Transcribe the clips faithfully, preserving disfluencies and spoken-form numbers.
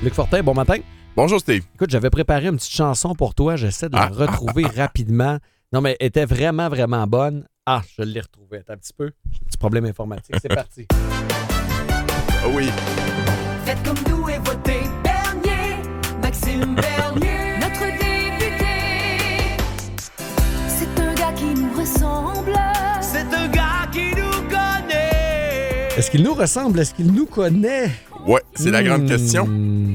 Luc Fortin, bon matin. Bonjour Steve. Écoute, j'avais préparé une petite chanson pour toi. J'essaie de la Ah, retrouver ah, ah, rapidement. Non, mais elle était vraiment, vraiment bonne. Ah, je l'ai retrouvée. Attends un petit peu. J'ai un petit problème informatique. C'est parti. Ah oui. Faites comme nous et votez Bernier, Maxime Bernier, notre député. C'est un gars qui nous ressemble. C'est un gars qui nous connaît. Est-ce qu'il nous ressemble? Est-ce qu'il nous connaît? Ouais, c'est la grande Hmm. question.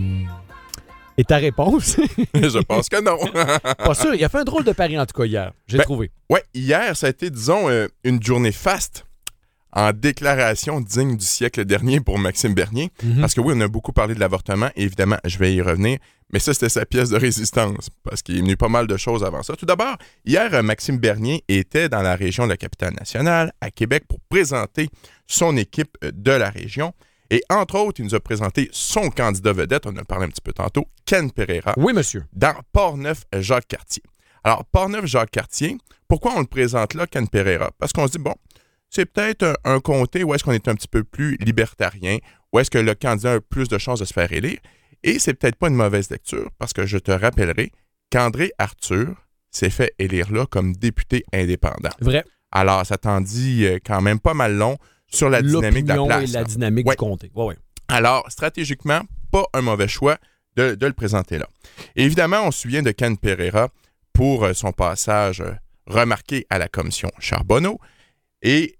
Et ta réponse? Je pense que non. Pas sûr. Il a fait un drôle de pari, en tout cas, hier. J'ai Ben, trouvé. Ouais, hier, ça a été, disons, euh, une journée faste en déclaration digne du siècle dernier pour Maxime Bernier. Mm-hmm. Parce que oui, on a beaucoup parlé de l'avortement, et évidemment, je vais y revenir, mais ça, c'était sa pièce de résistance, parce qu'il est venu pas mal de choses avant ça. Tout d'abord, hier, euh, Maxime Bernier était dans la région de la Capitale-Nationale, à Québec, pour présenter son équipe euh, de la région. Et entre autres, il nous a présenté son candidat vedette, on en a parlé un petit peu tantôt, Ken Pereira, Oui, monsieur. dans Portneuf-Jacques-Cartier. Alors, Portneuf-Jacques-Cartier, pourquoi on le présente là, Ken Pereira? Parce qu'on se dit, bon, c'est peut-être un, un comté où est-ce qu'on est un petit peu plus libertarien, où est-ce que le candidat a plus de chances de se faire élire. Et c'est peut-être pas une mauvaise lecture, parce que je te rappellerai qu'André Arthur s'est fait élire là comme député indépendant. Vrai. Alors, ça t'en dit euh, quand même pas mal long sur la dynamique de la L'opinion place. et la là. dynamique Ouais. du comté. Oui, oui. Alors, stratégiquement, pas un mauvais choix de, de le présenter là. Et évidemment, on se souvient de Ken Pereira pour euh, son passage euh, remarqué à la commission Charbonneau. Et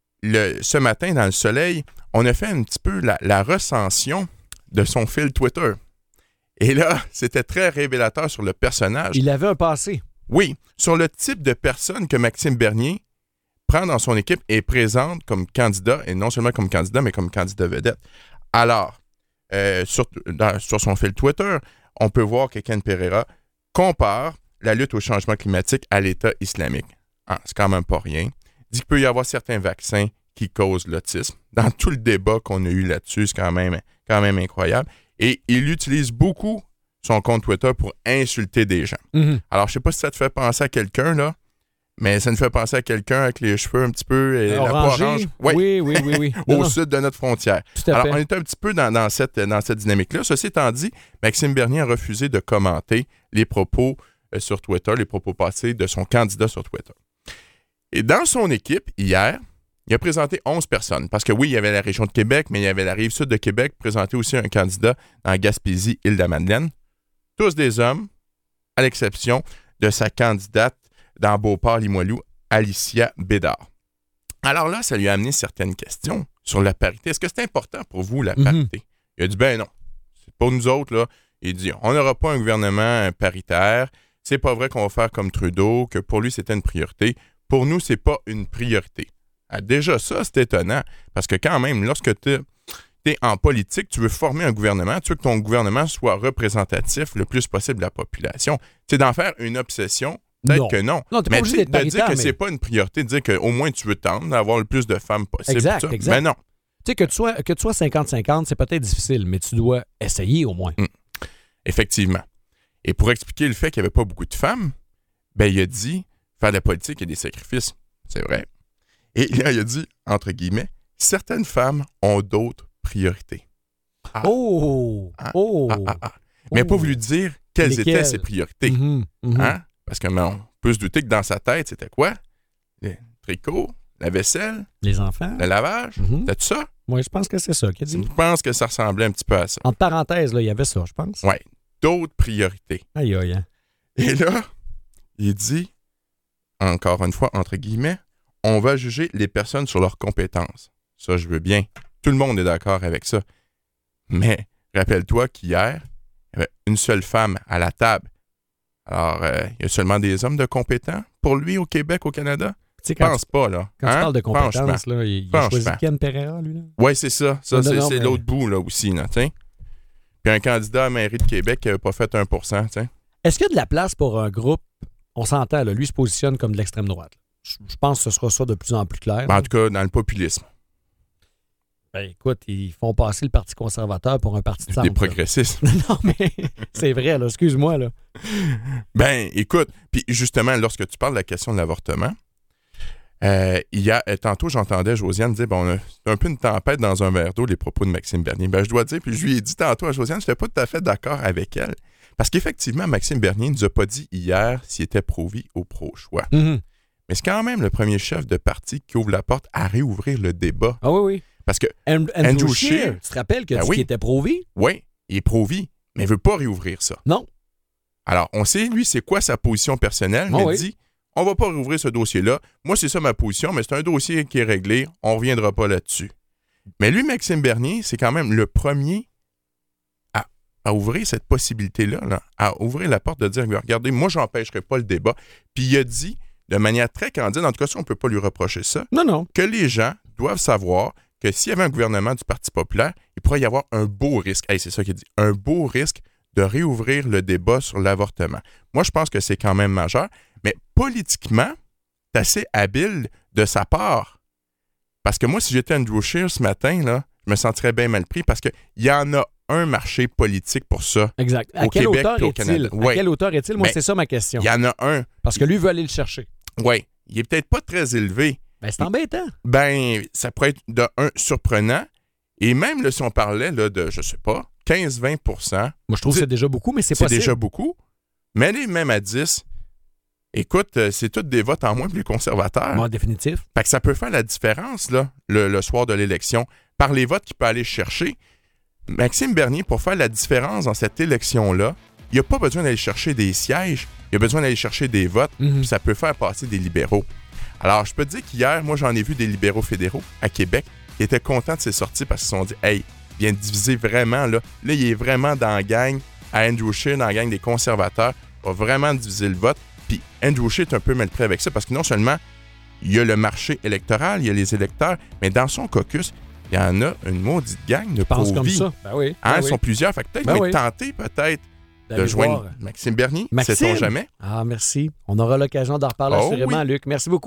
le, ce matin, dans le Soleil, on a fait un petit peu la, la recension de son fil Twitter. Et là, c'était très révélateur sur le personnage. Il avait un passé. Oui, sur le type de personne que Maxime Bernier prend dans son équipe et présente comme candidat, et non seulement comme candidat, mais comme candidat vedette. Alors, euh, sur, dans, sur son fil Twitter, on peut voir que Ken Pereira compare la lutte au changement climatique à l'État islamique. Ah, c'est quand même pas rien. Il dit qu'il peut y avoir certains vaccins qui causent l'autisme. Dans tout le débat qu'on a eu là-dessus, c'est quand même, quand même incroyable. Et il utilise beaucoup son compte Twitter pour insulter des gens. Mm-hmm. Alors, je sais pas si ça te fait penser à quelqu'un, là, mais ça nous fait penser à quelqu'un avec les cheveux un petit peu et la peau Orangé? orange. Ouais. Oui, oui, oui. oui. Au Non, non, sud de notre frontière. tout à Alors, fait. on est un petit peu dans, dans cette, dans cette dynamique-là. Ceci étant dit, Maxime Bernier a refusé de commenter les propos euh, sur Twitter, les propos passés de son candidat sur Twitter. Et dans son équipe, hier, il a présenté onze personnes. Parce que oui, il y avait la région de Québec, mais il y avait la rive sud de Québec, présenté aussi un candidat dans Gaspésie, Île-de-la-Madeleine. Tous des hommes, à l'exception de sa candidate dans Beauport-Limoilou, Alicia Bédard. Alors là, ça lui a amené certaines questions sur la parité. Est-ce que c'est important pour vous, la parité? Mm-hmm. Il a dit, ben non. C'est pour nous autres, là. Il dit, on n'aura pas un gouvernement paritaire. C'est pas vrai qu'on va faire comme Trudeau, que pour lui, c'était une priorité. Pour nous, c'est pas une priorité. Ah, déjà, ça, c'est étonnant. Parce que quand même, lorsque tu es en politique, tu veux former un gouvernement, tu veux que ton gouvernement soit représentatif le plus possible de la population. C'est d'en faire une obsession. Peut-être non. que non. Non, t'es pas mais obligé d'être de dire que mais... c'est pas une priorité, de dire qu'au moins tu veux tendre d'avoir le plus de femmes possible. Exact, tout ça. exact. Mais non. Tu sais, que tu sois, que tu sois cinquante cinquante, c'est peut-être difficile, mais tu dois essayer au moins. Mmh. Effectivement. Et pour expliquer le fait qu'il n'y avait pas beaucoup de femmes, ben il a dit, faire de la politique, il y a des sacrifices. C'est vrai. Et là, il a dit, entre guillemets, certaines femmes ont d'autres priorités. Ah. Oh! Ah, Oh! ah, ah, ah. Mais il n'a oh. pas voulu dire quelles Lesquelles? étaient ses priorités. Mm-hmm, mm-hmm. Hein? Parce que ben, on peut se douter que dans sa tête, c'était quoi? Le tricot, la vaisselle, les enfants, le lavage, mm-hmm. c'était tout ça? Oui, je pense que c'est ça qu'il a dit. Je pense que ça ressemblait un petit peu à ça. Entre parenthèses, là, il y avait ça, je pense. Oui, d'autres priorités. Aïe, aïe, aïe. Et là, il dit, encore une fois, entre guillemets, on va juger les personnes sur leurs compétences. Ça, je veux bien. Tout le monde est d'accord avec ça. Mais rappelle-toi qu'hier, il y avait une seule femme à la table. Alors, euh, il y a seulement des hommes de compétents pour lui au Québec, au Canada? Je pense tu, pas, là. Quand hein? tu parles de compétences, là, il, il a choisi Ken Pereira, lui, là? Oui, c'est ça. Ça, non, c'est, non, c'est mais... l'autre bout, là, aussi, là, t'sais. Puis un candidat à la mairie de Québec qui n'avait pas fait un pour cent, t'sais. Est-ce qu'il y a de la place pour un groupe, on s'entend, là, lui se positionne comme de l'extrême droite. Je, je pense que ce sera ça de plus en plus clair. Ben, en tout cas, dans le populisme. Ben écoute, ils font passer le Parti conservateur pour un parti de centre. Des progressistes. Non, mais c'est vrai, là, excuse-moi. Là. Ben, écoute, puis justement, lorsque tu parles de la question de l'avortement, Euh, il y a, tantôt, j'entendais Josiane dire bon, c'est un peu une tempête dans un verre d'eau, les propos de Maxime Bernier. Ben, je dois dire, puis je lui ai dit tantôt à Josiane, je n'étais pas tout à fait d'accord avec elle. Parce qu'effectivement, Maxime Bernier ne nous a pas dit hier s'il était pro-vie ou pro-choix. Mm-hmm. Mais c'est quand même le premier chef de parti qui ouvre la porte à réouvrir le débat. Ah oui, oui. Parce que And- Andrew, Andrew Scheer, Scheer, tu te rappelles que ben dit oui. qu'il était pro-vie? oui, il est pro-vie, mais il ne veut pas réouvrir ça. Non. Alors, on sait, lui, c'est quoi sa position personnelle, mais Ah il oui. dit on va pas rouvrir ce dossier-là. Moi, c'est ça ma position, mais c'est un dossier qui est réglé. On ne reviendra pas là-dessus. Mais lui, Maxime Bernier, c'est quand même le premier à, à ouvrir cette possibilité-là, là, à ouvrir la porte de dire regardez, moi, je n'empêcherai pas le débat. Puis il a dit, de manière très candide, en tout cas, ça, on ne peut pas lui reprocher ça, Non, non. que les gens doivent savoir que s'il y avait un gouvernement du Parti populaire, il pourrait y avoir un beau risque. Hey, c'est ça qu'il dit. Un beau risque de réouvrir le débat sur l'avortement. Moi, je pense que c'est quand même majeur, mais politiquement, c'est assez habile de sa part. Parce que moi, si j'étais Andrew Scheer ce matin, là, je me sentirais bien mal pris parce qu'il y en a un marché politique pour ça. Exact. À Au quelle Québec hauteur puis au est-il? Canada. À Ouais. quelle hauteur est-il? Moi, Ben, c'est ça ma question. Il y en a un. Parce que lui veut aller le chercher. Oui. Il est peut-être pas très élevé. Ben, c'est embêtant. Ben, ça pourrait être de un surprenant. Et même là, si on parlait là, de, je sais pas, quinze à vingt pour cent, Moi, je trouve que C'est- c'est déjà beaucoup, mais c'est c'est possible. déjà beaucoup. Mais aller même à dix, écoute, euh, c'est tous des votes en moins pour les conservateurs. Moi, définitif. Fait que ça peut faire la différence là, le, le soir de l'élection. Par les votes qu'il peut aller chercher, Maxime Bernier, pour faire la différence dans cette élection-là, il n'a pas besoin d'aller chercher des sièges, il a besoin d'aller chercher des votes, Mhm. puis ça peut faire passer des libéraux. Alors, je peux te dire qu'hier, moi, j'en ai vu des libéraux fédéraux à Québec qui étaient contents de ses sorties parce qu'ils se sont dit « Hey, il vient de diviser vraiment, là. Là, il est vraiment dans la gang à Andrew Scheer, dans la gang des conservateurs. Il va vraiment diviser le vote. » Puis Andrew Scheer est un peu mal pris avec ça parce que non seulement il y a le marché électoral, il y a les électeurs, mais dans son caucus, il y en a une maudite gang de Je pense comme pro-vie. ça. Ben oui. Hein, Ben ils oui. sont plusieurs. Fait que peut-être Ben qu'il va oui. être tenté, peut-être, de D'aller joindre voir. Maxime Bernier. Maxime? Sait-on jamais? Ah, merci. On aura l'occasion d'en reparler Oh assurément, oui. Luc. Merci beaucoup.